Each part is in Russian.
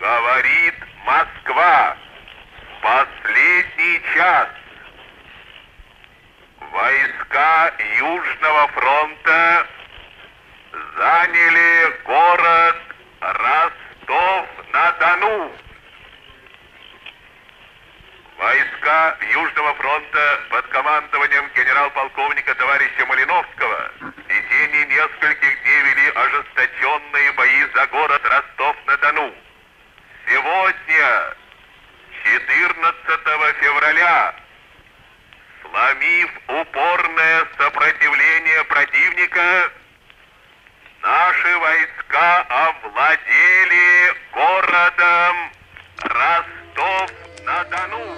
Говорит Москва. Последний час. Войска Южного фронта заняли город Ростов-на-Дону. Войска Южного фронта под командованием генерал-полковника товарища Малиновского в течение нескольких дней вели ожесточенные бои за город Ростов-на-Дону. Сегодня, 14 февраля, сломив упорное сопротивление противника, наши войска овладели городом Ростов-на-Дону.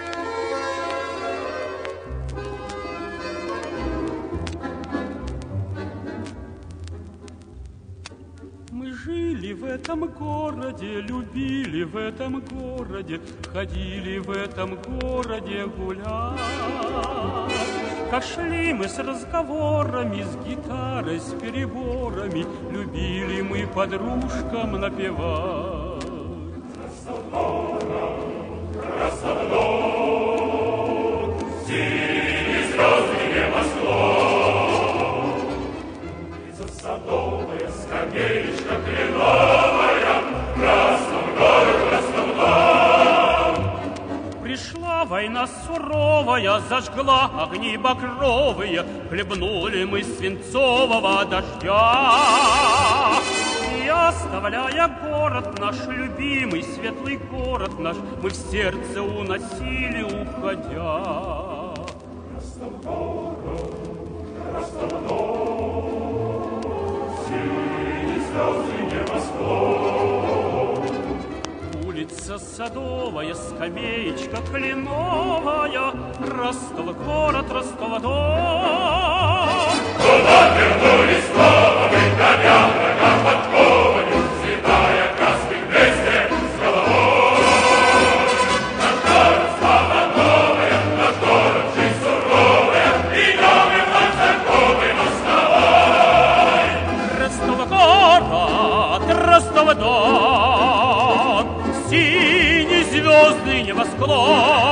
Мы жили в этом городе, любили в этом городе, ходили в этом городе гулять. Как шли мы с разговорами, с гитарой, с переборами, любили мы подружкам напевать. Ростов-на-Дону, синие звезды небосклон, садовая скамеечка кленовая, Ростов-город, Ростов-дом. Пришла война суровая, зажгла огни багровые, хлебнули мы свинцового дождя. И оставляя город наш, любимый светлый город наш, мы в сердце уносили, уходя. Ростов-город, Ростов-дом, синие звезды небосклон. Улица Садовая, скамеечка кленовая, Ростов-город, Ростов-дом. Туда вернулись снова мы, давя врага подковою, светая красным вместе с головой. Наш город слава новая, наш город жизнь суровая, идем и вновь церковный мостовой. Ростов-город, Ростов-дом, синий звездный небосклон.